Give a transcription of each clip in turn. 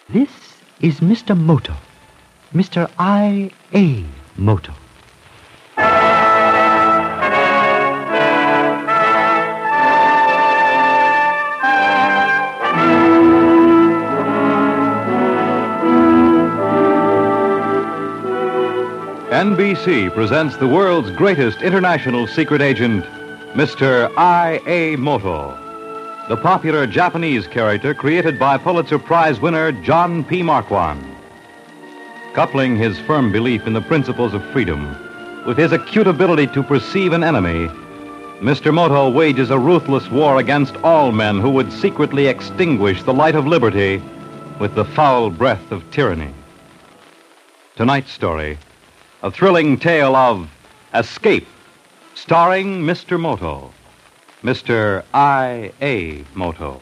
This is Mr. Moto, Mr. I.A. Moto. NBC presents the world's greatest international secret agent, Mr. I.A. Moto, the popular Japanese character created by Pulitzer Prize winner John P. Marquand. Coupling his firm belief in the principles of freedom with his acute ability to perceive an enemy, Mr. Moto wages a ruthless war against all men who would secretly extinguish the light of liberty with the foul breath of tyranny. Tonight's story, a thrilling tale of escape, starring Mr. Moto, Mr. I.A. Moto.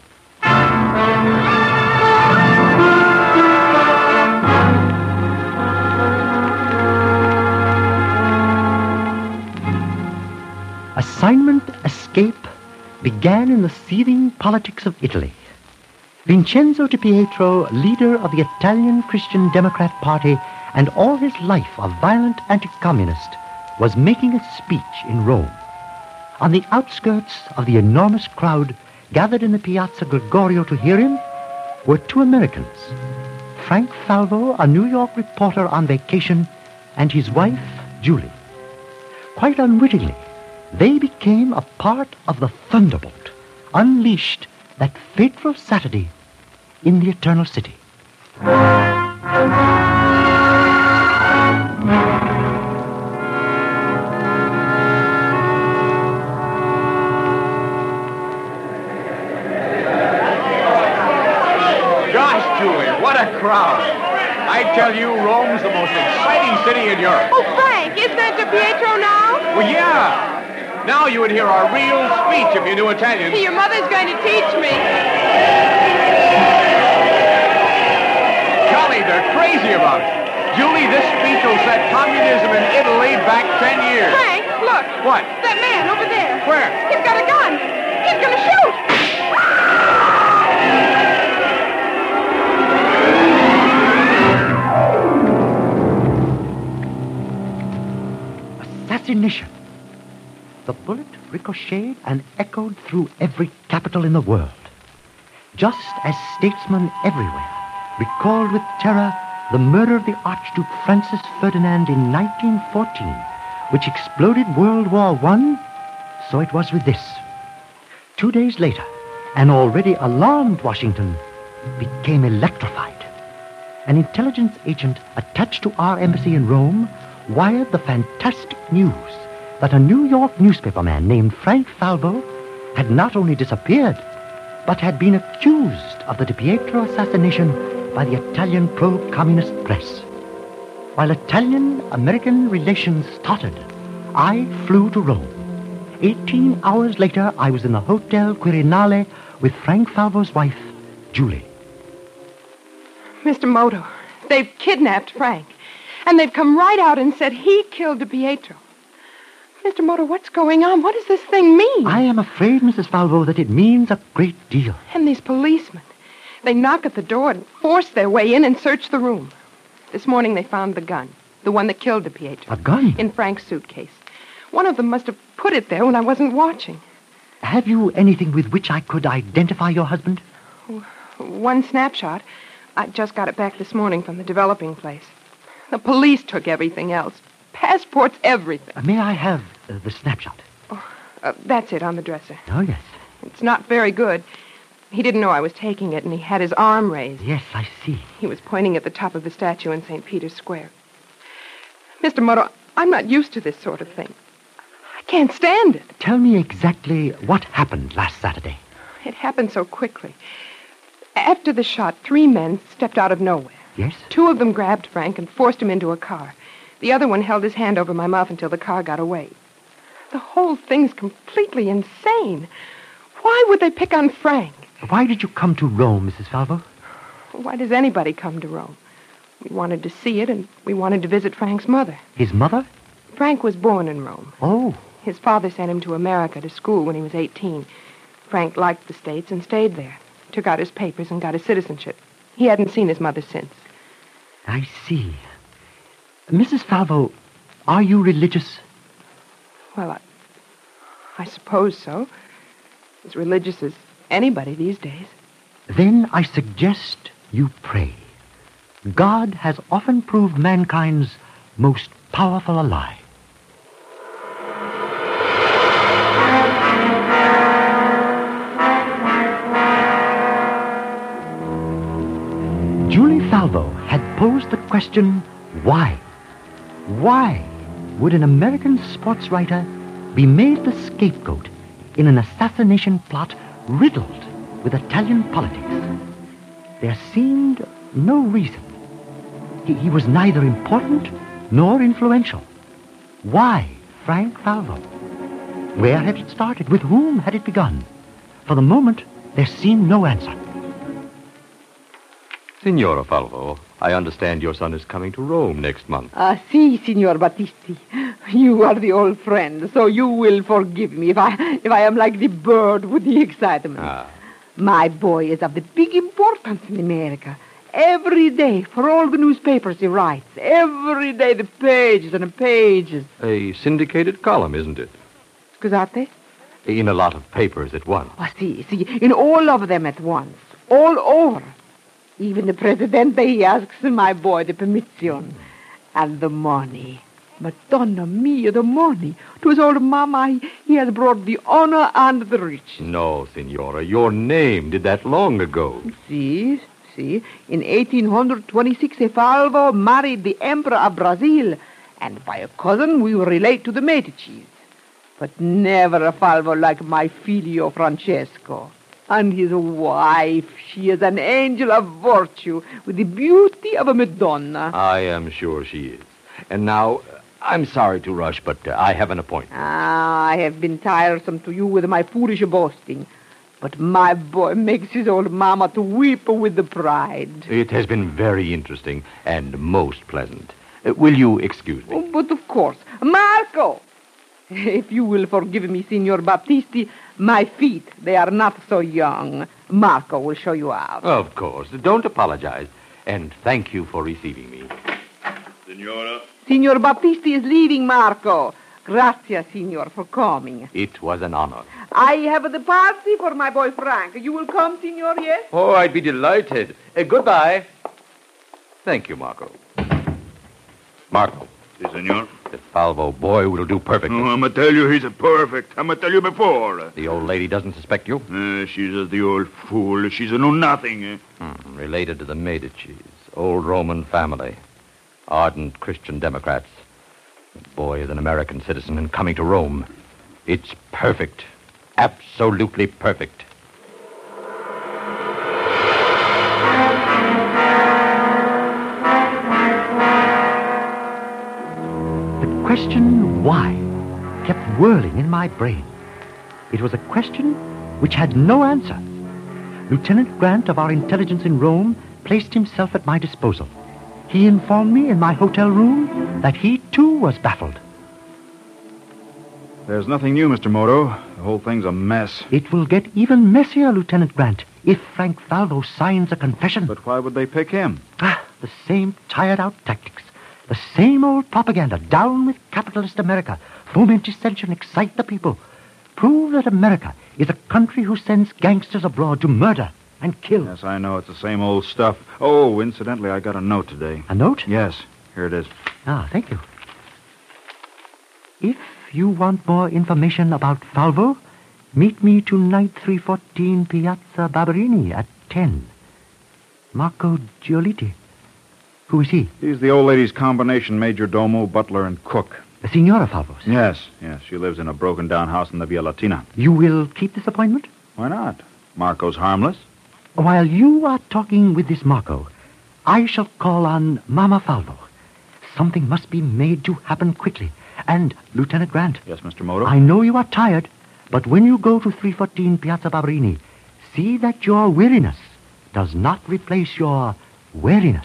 Assignment Escape began in the seething politics of Italy. Vincenzo Di Pietro, leader of the Italian Christian Democrat Party and all his life a violent anti-communist, was making a speech in Rome. On the outskirts of the enormous crowd gathered in the Piazza Gregorio to hear him were two Americans, Frank Falvo, a New York reporter on vacation, and his wife, Julie. Quite unwittingly, they became a part of the thunderbolt unleashed that fateful Saturday in the Eternal City. Crowd. I tell you, Rome's the most exciting city in Europe. Oh, Frank, isn't that Di Pietro now? Well, yeah. Now you would hear our real speech if you knew Italian. Your mother's going to teach me. Golly, they're crazy about it. Julie, this speech will set communism in Italy back 10 years. Frank, look. What? That man over there. Where? He's got a gun. He's going to shoot. Assassination. The bullet ricocheted and echoed through every capital in the world. Just as statesmen everywhere recalled with terror the murder of the Archduke Francis Ferdinand in 1914, which exploded World War I, so it was with this. 2 days later, an already alarmed Washington became electrified. An intelligence agent attached to our embassy in Rome wired the fantastic news that a New York newspaperman named Frank Falvo had not only disappeared, but had been accused of the Di Pietro assassination by the Italian pro-communist press. While Italian-American relations tottered, I flew to Rome. 18 hours later, I was in the Hotel Quirinale with Frank Falvo's wife, Julie. Mr. Moto, they've kidnapped Frank. And they've come right out and said he killed Di Pietro. Mr. Moto, what's going on? What does this thing mean? I am afraid, Mrs. Falvo, that it means a great deal. And these policemen. They knock at the door and force their way in and search the room. This morning they found the gun, the one that killed Di Pietro. A gun? In Frank's suitcase. One of them must have put it there when I wasn't watching. Have you anything with which I could identify your husband? One snapshot. I just got it back this morning from the developing place. The police took everything else. Passports, everything. May I have the snapshot? That's it on the dresser. Oh, yes. It's not very good. He didn't know I was taking it, and he had his arm raised. Yes, I see. He was pointing at the top of the statue in St. Peter's Square. Mr. Moto, I'm not used to this sort of thing. I can't stand it. Tell me exactly what happened last Saturday. It happened so quickly. After the shot, 3 men stepped out of nowhere. Yes? 2 of them grabbed Frank and forced him into a car. The other one held his hand over my mouth until the car got away. The whole thing's completely insane. Why would they pick on Frank? Why did you come to Rome, Mrs. Falvo? Why does anybody come to Rome? We wanted to see it, and we wanted to visit Frank's mother. His mother? Frank was born in Rome. Oh. His father sent him to America to school when he was 18. Frank liked the States and stayed there. Took out his papers and got his citizenship. He hadn't seen his mother since. I see. Mrs. Falvo, are you religious? Well, I suppose so. As religious as anybody these days. Then I suggest you pray. God has often proved mankind's most powerful ally. Julie Falvo had posed the question, why? Why would an American sports writer be made the scapegoat in an assassination plot riddled with Italian politics? There seemed no reason. He was neither important nor influential. Why Frank Falvo? Where had it started? With whom had it begun? For the moment, there seemed no answer. Signora Falvo, I understand your son is coming to Rome next month. Si, Signor Battisti. You are the old friend, so you will forgive me if I am like the bird with the excitement. My boy is of the big importance in America. Every day, for all the newspapers he writes. Every day, the pages and the pages. A syndicated column, isn't it? Scusate? In a lot of papers at once. Si, in all of them at once. All over. Even the Presidente, he asks my boy the permission. And the money. Madonna mia, the money. To his old mama, he has brought the honor and the riches. No, Signora, your name did that long ago. Si. In 1826, a Falvo married the Emperor of Brazil. And by a cousin, we relate to the Medicis. But never a Falvo like my filio Francesco. And his wife, she is an angel of virtue with the beauty of a Madonna. I am sure she is. And now, I'm sorry to rush, but I have an appointment. I have been tiresome to you with my foolish boasting. But my boy makes his old mama to weep with the pride. It has been very interesting and most pleasant. Will you excuse me? Oh, but of course. Marco! If you will forgive me, Signor Battisti, my feet, they are not so young. Marco will show you out. Of course. Don't apologize. And thank you for receiving me. Signora? Signor Battisti is leaving, Marco. Grazie, Signor, for coming. It was an honor. I have the party for my boy Frank. You will come, Signor, yes? Oh, I'd be delighted. Goodbye. Thank you, Marco. Marco. Si, senor. The Falvo boy will do perfectly. Oh, I'm going to tell you he's perfect. I'm going to tell you before. The old lady doesn't suspect you? She's just the old fool. She's a know-nothing. Related to the Medicis. Old Roman family. Ardent Christian Democrats. The boy is an American citizen and coming to Rome. It's perfect. Absolutely perfect. The question why kept whirling in my brain. It was a question which had no answer. Lieutenant Grant of our intelligence in Rome placed himself at my disposal. He informed me in my hotel room that he, too, was baffled. There's nothing new, Mr. Moto. The whole thing's a mess. It will get even messier, Lieutenant Grant, if Frank Falvo signs a confession. But why would they pick him? The same tired-out tactics. The same old propaganda. Down with capitalist America. Foment dissension, excite the people. Prove that America is a country who sends gangsters abroad to murder and kill. Yes, I know. It's the same old stuff. Oh, incidentally, I got a note today. A note? Yes. Here it is. Thank you. If you want more information about Falvo, meet me tonight, 314 Piazza Barberini at 10. Marco Giolitti. Who is he? He's the old lady's combination major domo, butler, and cook. The Signora Falvo's. Yes. She lives in a broken-down house in the Via Latina. You will keep this appointment? Why not? Marco's harmless. While you are talking with this Marco, I shall call on Mama Falvo. Something must be made to happen quickly. And, Lieutenant Grant. Yes, Mr. Moto? I know you are tired, but when you go to 314 Piazza Barberini, see that your weariness does not replace your wariness.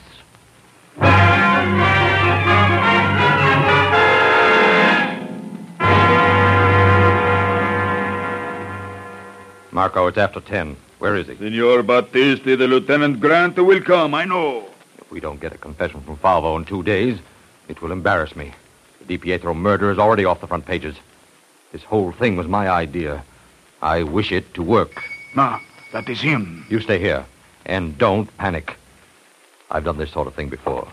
Marco, it's after 10. Where is he? Senor Battisti, the Lieutenant Grant will come, I know. If we don't get a confession from Falvo in 2 days, it will embarrass me. The DiPietro murder is already off the front pages. This whole thing was my idea. I wish it to work. Nah, that is him. You stay here, and don't panic. I've done this sort of thing before.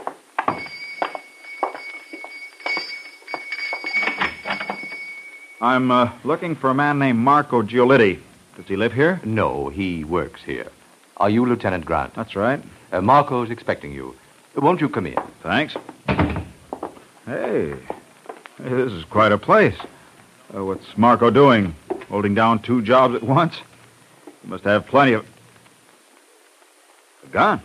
I'm looking for a man named Marco Giolitti. Does he live here? No, he works here. Are you Lieutenant Grant? That's right. Marco's expecting you. Won't you come in? Thanks. Hey, this is quite a place. What's Marco doing? Holding down 2 jobs at once? He must have plenty of... A gun?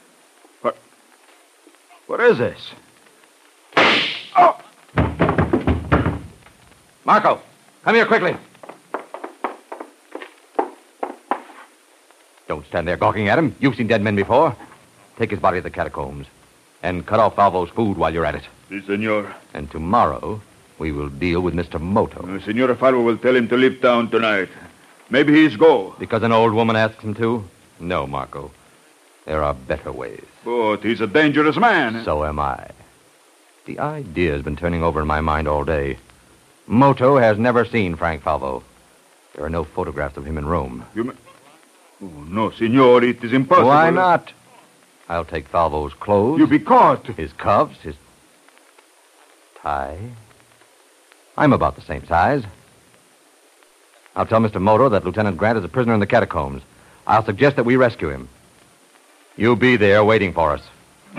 What is this? Oh! Marco, come here quickly. Don't stand there gawking at him. You've seen dead men before. Take his body to the catacombs and cut off Falvo's food while you're at it. Si, senor. And tomorrow, we will deal with Mr. Moto. Senor Falvo will tell him to leave town tonight. Maybe he's go. Because an old woman asked him to? No, Marco. There are better ways. But he's a dangerous man. So am I. The idea has been turning over in my mind all day. Moto has never seen Frank Falvo. There are no photographs of him in Rome. Oh, no, senor, it is impossible. Why not? I'll take Falvo's clothes. You'll be caught. His cuffs, his tie. I'm about the same size. I'll tell Mr. Moto that Lieutenant Grant is a prisoner in the catacombs. I'll suggest that we rescue him. You be there waiting for us.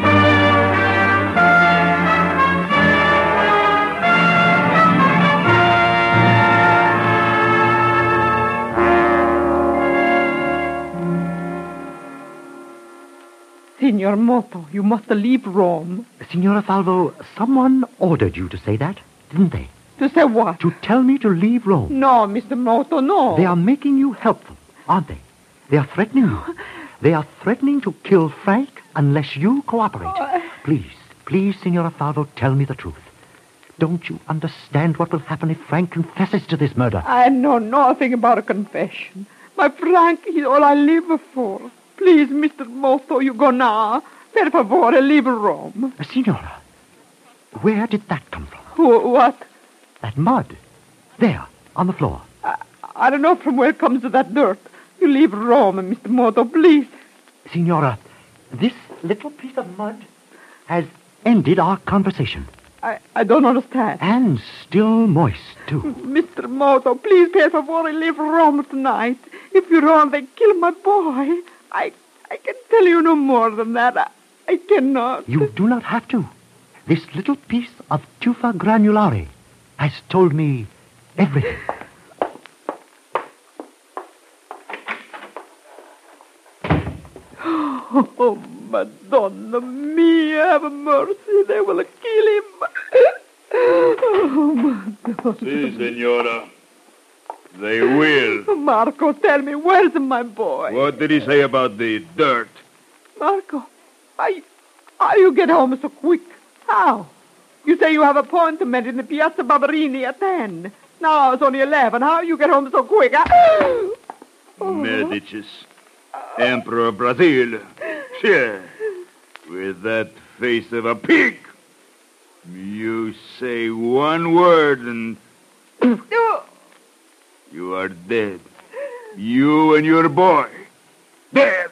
Signor Moto, you must leave Rome. Signora Falvo, someone ordered you to say that, didn't they? To say what? To tell me to leave Rome. No, Mr. Moto, no. They are making you helpful, aren't they? They are threatening you. They are threatening to kill Frank unless you cooperate. Please, Signora Falvo, tell me the truth. Don't you understand what will happen if Frank confesses to this murder? I know nothing about a confession. My Frank is all I live for. Please, Mr. Moto, you go now. Per favore, leave Rome. Signora, where did that come from? What? That mud. There, on the floor. I don't know from where comes that dirt. You leave Rome, Mr. Moto, please. Signora, this little piece of mud has ended our conversation. I don't understand. And still moist, too. Mr. Moto, please, per favore, leave Rome tonight. If you don't, they kill my boy. I can tell you no more than that. I cannot. You do not have to. This little piece of tufa granulare has told me everything. Oh, Madonna mia, have mercy. They will kill him. Oh, Madonna. Si, senora. They will. Marco, tell me, where's my boy? What did he say about the dirt? Marco, how you get home so quick? How? You say you have an appointment in the Piazza Barberini at 10. Now it's only 11. How you get home so quick? Oh. Medicis. Emperor of Brazil. Sure. With that face of a pig. You say one word and... You are dead. You and your boy. Dead.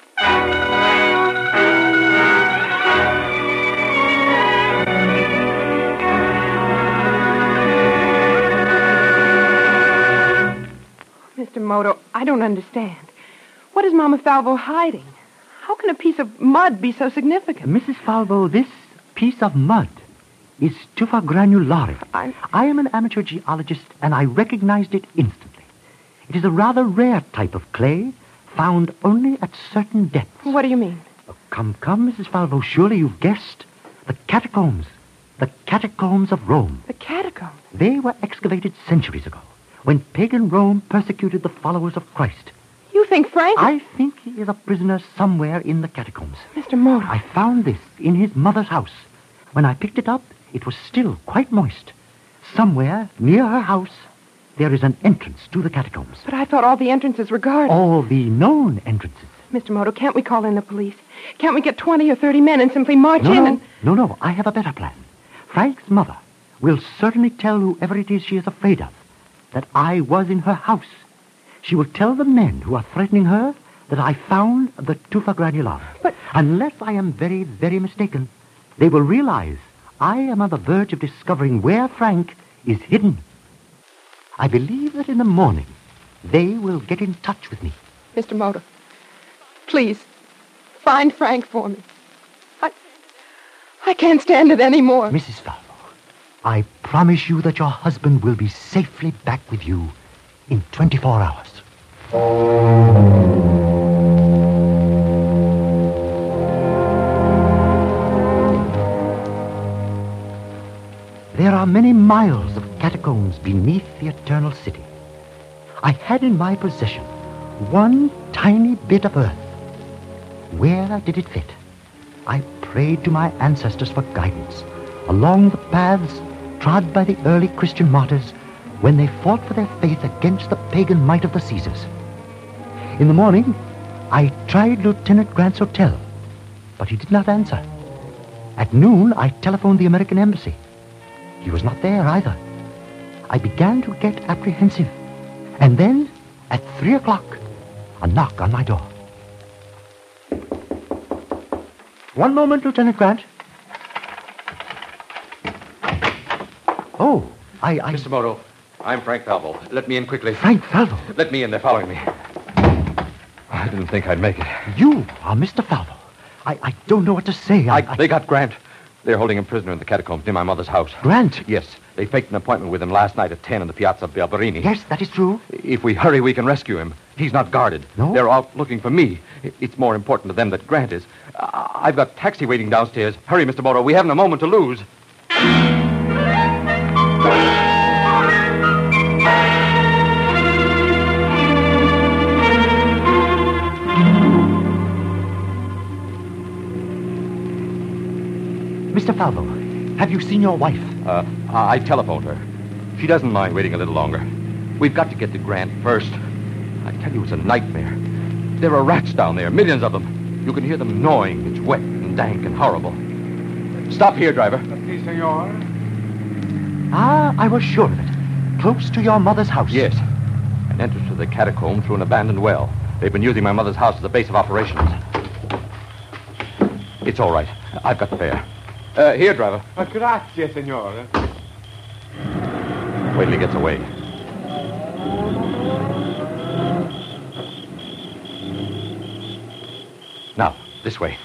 Mr. Moto, I don't understand. What is Mama Falvo hiding? How can a piece of mud be so significant? Mrs. Falvo, this piece of mud is tufa granulare. I am an amateur geologist, and I recognized it instantly. It is a rather rare type of clay, found only at certain depths. What do you mean? Oh, come, Mrs. Falvo, surely you've guessed. The catacombs. The catacombs of Rome. The catacombs? They were excavated centuries ago, when pagan Rome persecuted the followers of Christ. You think Frank... I think he is a prisoner somewhere in the catacombs. Mr. Moto. I found this in his mother's house. When I picked it up, it was still quite moist. Somewhere near her house there is an entrance to the catacombs. But I thought all the entrances were guarded. All the known entrances. Mr. Moto, can't we call in the police? Can't we get 20 or 30 men and simply march in and... No. I have a better plan. Frank's mother will certainly tell whoever it is she is afraid of that I was in her house. She will tell the men who are threatening her that I found the tufa granulare. But... Unless I am very, very mistaken, they will realize I am on the verge of discovering where Frank is hidden. I believe that in the morning, they will get in touch with me. Mr. Moto, please, find Frank for me. I can't stand it anymore. Mrs. Falvo, I promise you that your husband will be safely back with you in 24 hours. There are many miles of catacombs beneath the Eternal City. I had in my possession one tiny bit of earth. Where did it fit? I prayed to my ancestors for guidance along the paths trod by the early Christian martyrs when they fought for their faith against the pagan might of the Caesars. In the morning, I tried Lieutenant Grant's hotel, but he did not answer. At noon, I telephoned the American embassy. He was not there either. I began to get apprehensive. And then, at 3 o'clock, a knock on my door. One moment, Lieutenant Grant. Oh, I... Mr. Moto, I'm Frank Falvo. Let me in quickly. Frank Falvo? Let me in. They're following me. I didn't think I'd make it. You are Mr. Falvo. I don't know what to say. They got Grant. They're holding him prisoner in the catacombs near my mother's house. Grant? Yes. They faked an appointment with him last night at 10 in the Piazza Barberini. Yes, that is true. If we hurry, we can rescue him. He's not guarded. No? They're out looking for me. It's more important to them that Grant is. I've got taxi waiting downstairs. Hurry, Mr. Moto. We haven't a moment to lose. Mr. Falvo, have you seen your wife? I telephoned her. She doesn't mind waiting a little longer. We've got to get to Grant first. I tell you, it's a nightmare. There are rats down there, millions of them. You can hear them gnawing. It's wet and dank and horrible. Stop here, driver. Si, senor. I was sure of it. Close to your mother's house. Yes. An entrance to the catacomb through an abandoned well. They've been using my mother's house as a base of operations. It's all right. I've got the fare. Here, driver. Grazie, senor. Wait till he gets away. Now, this way.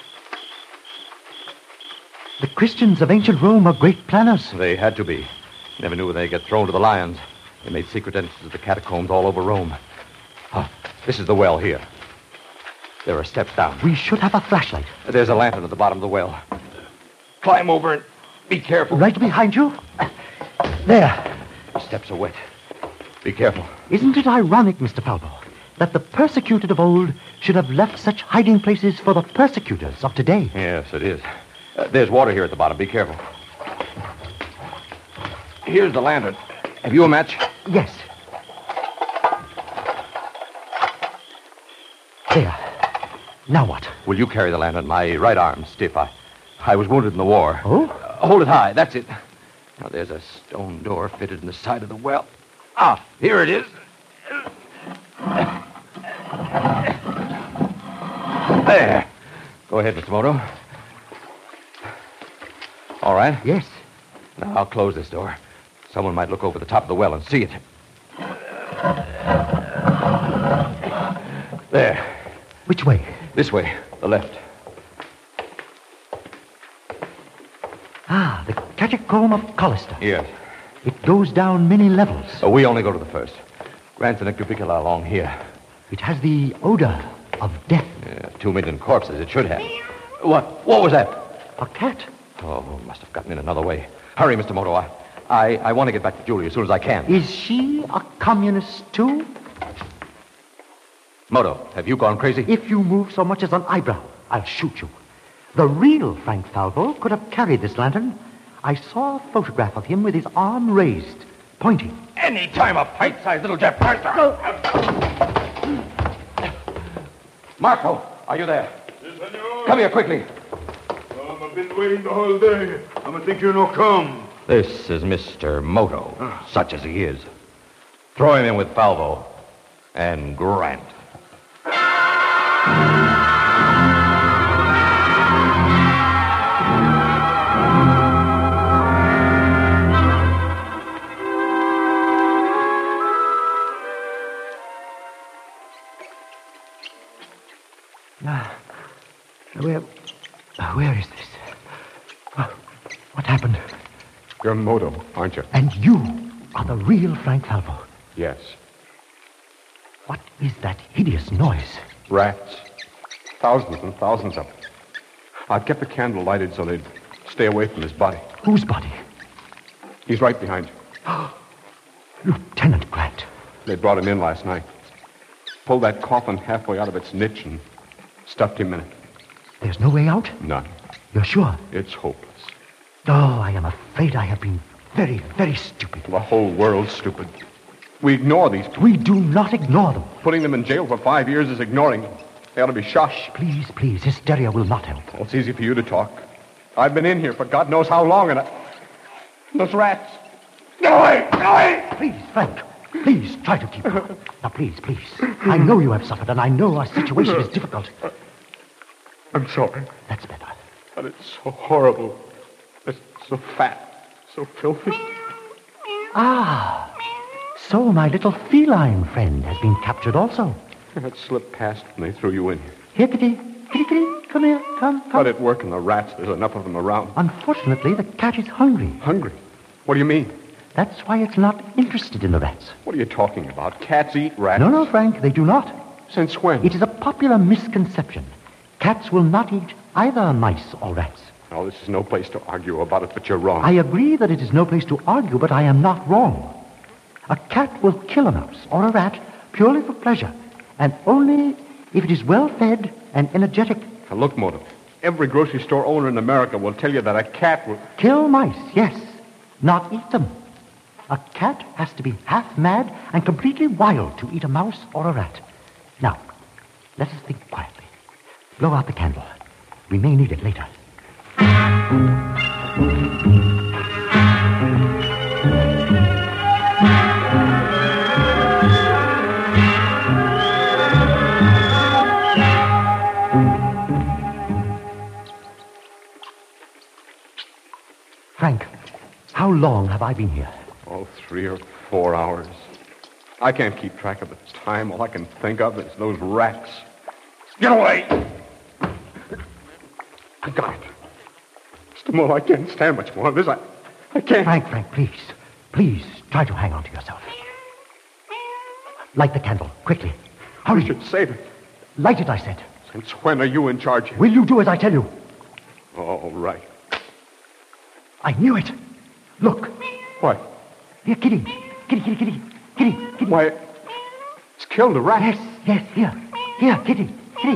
The Christians of ancient Rome are great planners. They had to be. Never knew they'd get thrown to the lions. They made secret entrances to the catacombs all over Rome. This is the well here. There are steps down. We should have a flashlight. There's a lantern at the bottom of the well. Climb over and be careful. Right behind you. There. Steps are wet. Be careful. Isn't it ironic, Mr. Falvo, that the persecuted of old should have left such hiding places for the persecutors of today? Yes, it is. There's water here at the bottom. Be careful. Here's the lantern. Have you a match? Yes. There. Now what? Will you carry the lantern? My right arm's stiff. I was wounded in the war. Oh? Hold it high. That's it. Now, there's a stone door fitted in the side of the well. Here it is. There. Go ahead, Mr. Moto. All right? Yes. Now, I'll close this door. Someone might look over the top of the well and see it. There. Which way? This way. The left. The catacomb of Collister. Yes. It goes down many levels. We only go to the first. Grant's in a cubicula along here. It has the odor of death. 2 million corpses, it should have. What was that? A cat. Oh, must have gotten in another way. Hurry, Mr. Moto. I want to get back to Julie as soon as I can. Is she a communist, too? Moto, have you gone crazy? If you move so much as an eyebrow, I'll shoot you. The real Frank Falvo could have carried this lantern. I saw a photograph of him with his arm raised, pointing. Any time a pint-sized little Jap Parker. Marco, are you there? Yes, senor. Come here quickly. I've been waiting the whole day. I'm think you no come. This is Mr. Moto, such as he is. Throw him in with Falvo and Grant. Where is this? What happened? You're Moto, aren't you? And you are the real Frank Falvo. Yes. What is that hideous noise? Rats. Thousands and thousands of them. I've kept the candle lighted so they'd stay away from his body. Whose body? He's right behind you. Lieutenant Grant. They brought him in last night. Pulled that coffin halfway out of its niche and stuffed him in it. There's no way out? None. You're sure? It's hopeless. Oh, I am afraid I have been very, very stupid. The whole world's stupid. We ignore these people. We do not ignore them. Putting them in jail for 5 years is ignoring them. They ought to be shot. Please, please, hysteria will not help. Well, it's easy for you to talk. I've been in here for God knows how long, and those rats. Get away! Get away! Please, Frank, please try to keep calm. Now, please. I know you have suffered, and I know our situation is difficult. I'm sorry. That's better. But it's so horrible. It's so fat, so filthy. Ah, so my little feline friend has been captured also. It slipped past when they threw you in here. Here, Kitty. Kitty, come here. Come. But at work and the rats, there's enough of them around. Unfortunately, the cat is hungry. Hungry? What do you mean? That's why it's not interested in the rats. What are you talking about? Cats eat rats? No, Frank, they do not. Since when? It is a popular misconception. Cats will not eat either mice or rats. Oh, this is no place to argue about it, but you're wrong. I agree that it is no place to argue, but I am not wrong. A cat will kill a mouse or a rat purely for pleasure, and only if it is well fed and energetic. Now, look, Moto, every grocery store owner in America will tell you that a cat will... Kill mice, yes, not eat them. A cat has to be half mad and completely wild to eat a mouse or a rat. Now, let us think quietly. Blow out the candle. We may need it later. Frank, how long have I been here? Oh, 3 or 4 hours. I can't keep track of the time. All I can think of is those rats. Get away! I got it. Mr. Moore, I can't stand much more of this. I can't. Frank, please. Please, try to hang on to yourself. Light the candle, quickly. Hurry. You should save it. Light it, I said. Since when are you in charge here? Will you do as I tell you? All right. I knew it. Look. What? Here, Kitty. Kitty. Why, it's killed a rat. Yes, here, Kitty.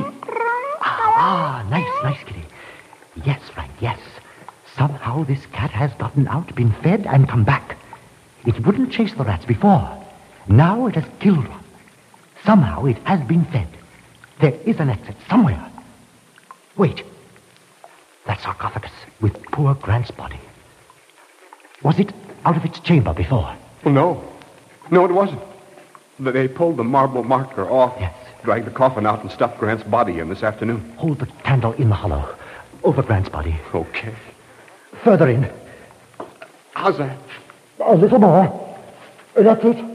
Ah, nice, Kitty. Yes, Frank, yes. Somehow this cat has gotten out, been fed, and come back. It wouldn't chase the rats before. Now it has killed one. Somehow it has been fed. There is an exit somewhere. Wait. That sarcophagus with poor Grant's body. Was it out of its chamber before? Well, no, it wasn't. They pulled the marble marker off. Yes. Dragged the coffin out and stuffed Grant's body in this afternoon. Hold the candle in the hollow. Over Grant's body. Okay. Further in. How's that? A little more. That's it.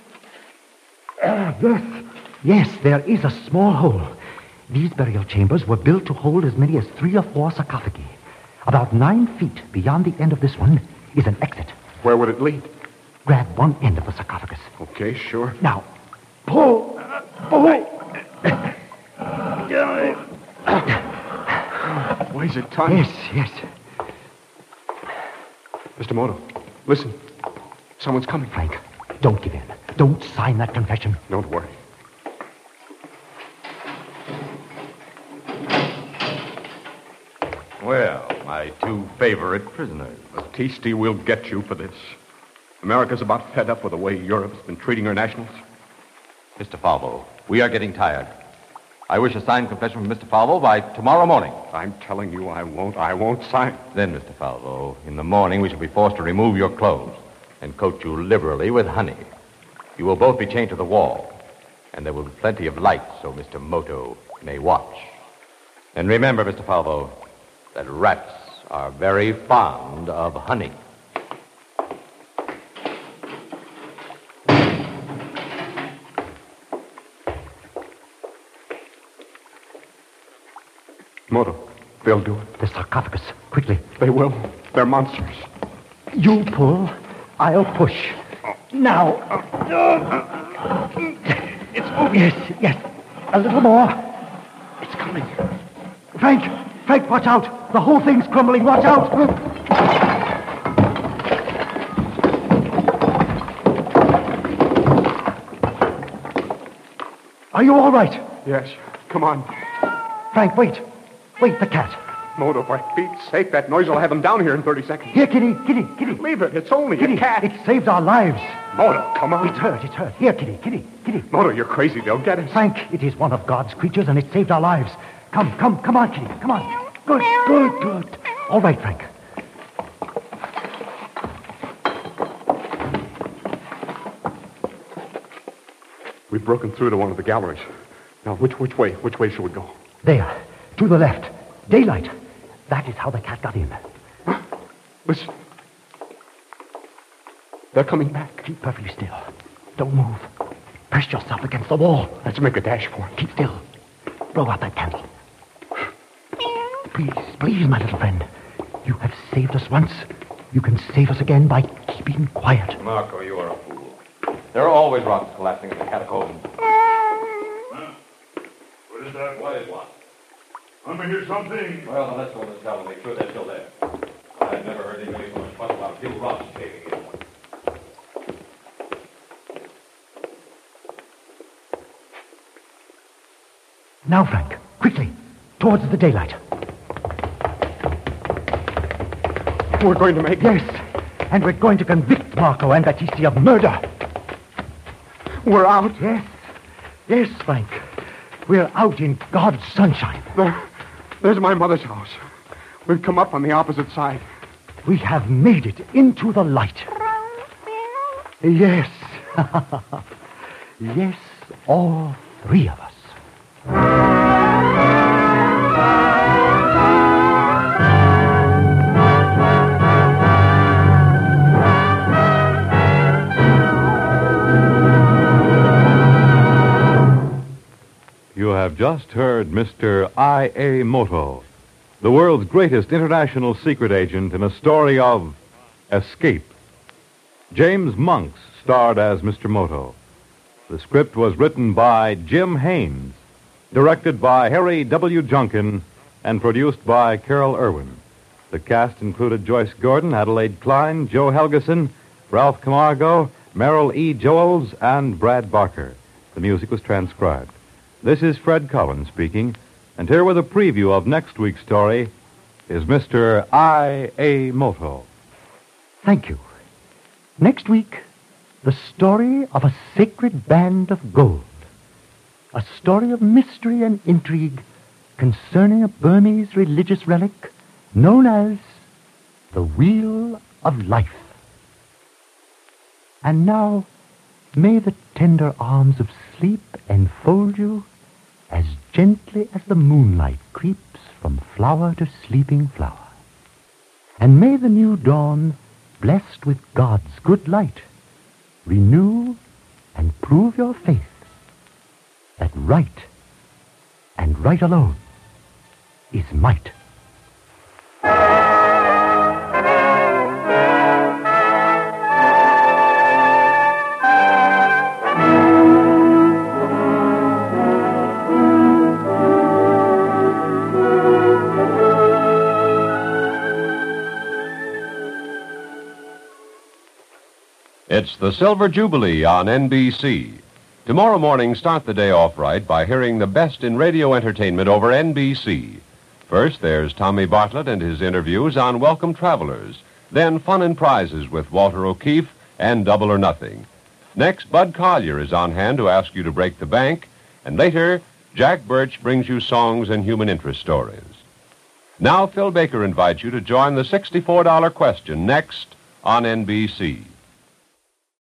Yes, there is a small hole. These burial chambers were built to hold as many as 3 or 4 sarcophagi. About 9 feet beyond the end of this one is an exit. Where would it lead? Grab one end of the sarcophagus. Okay, sure. Now, pull. Weighs a ton. Yes. Mr. Moto, listen. Someone's coming. Frank, don't give in. Don't sign that confession. Don't worry. Well, my 2 favorite prisoners. Battisti will get you for this. America's about fed up with the way Europe's been treating her nationals. Mr. Falvo, we are getting tired. I wish a signed confession from Mr. Falvo by tomorrow morning. I'm telling you I won't sign. Then, Mr. Falvo, in the morning we shall be forced to remove your clothes and coat you liberally with honey. You will both be chained to the wall, and there will be plenty of light so Mr. Moto may watch. And remember, Mr. Falvo, that rats are very fond of honey. Moto, they'll do it. The sarcophagus, quickly. They will. They're monsters. You pull, I'll push. Now. It's moving. Yes. A little more. It's coming. Frank, watch out. The whole thing's crumbling. Watch out. Are you all right? Yes. Come on. Frank, wait. Wait, the cat. Moto, for Pete's sake, that noise will have them down here in 30 seconds. Here, Kitty. Leave it. It's only Kitty, a cat. it saved our lives. Moto, come on. It's hurt. Here, Kitty. Moto, you're crazy. They'll get us. Frank, it is one of God's creatures, and it saved our lives. Come on, Kitty. Come on. Good. All right, Frank. We've broken through to one of the galleries. Now, which way? Which way should we go? There, to the left. Daylight. That is how the cat got in. Huh? Listen. They're coming back. Keep perfectly still. Don't move. Press yourself against the wall. Let's make a dash for it. Keep still. Blow out that candle. Please, my little friend. You have saved us once. You can save us again by keeping quiet. Marco, you are a fool. There are always rocks collapsing in the catacombs. What is that? What is what? I hear something. Well, let's go to the cell and make sure they're still there. I've never heard anybody so much fuss about a few rocks caving in. Now, Frank, quickly, towards the daylight. We're going to make it. Yes, and we're going to convict Marco and Battisti of murder. We're out. Yes, Frank. We're out in God's sunshine. There's my mother's house. We've come up on the opposite side. We have made it into the light. Yes. Yes, all three of us. You have just heard Mr. I.A. Moto, the world's greatest international secret agent, in a story of escape. James Monks starred as Mr. Moto. The script was written by Jim Haynes, directed by Harry W. Junkin, and produced by Carol Irwin. The cast included Joyce Gordon, Adelaide Klein, Joe Helgeson, Ralph Camargo, Merrill E. Joels, and Brad Barker. The music was transcribed. This is Fred Collins speaking, and here with a preview of next week's story is Mr. I.A. Moto. Thank you. Next week, the story of a sacred band of gold. A story of mystery and intrigue concerning a Burmese religious relic known as the Wheel of Life. And now, may the tender arms of sleep enfold you as gently as the moonlight creeps from flower to sleeping flower. And may the new dawn, blessed with God's good light, renew and prove your faith that right, and right alone, is might. It's the Silver Jubilee on NBC. Tomorrow morning, start the day off right by hearing the best in radio entertainment over NBC. First, there's Tommy Bartlett and his interviews on Welcome Travelers. Then, Fun and Prizes with Walter O'Keefe and Double or Nothing. Next, Bud Collier is on hand to ask you to break the bank, and later, Jack Birch brings you songs and human interest stories. Now, Phil Baker invites you to join the $64 question next on NBC.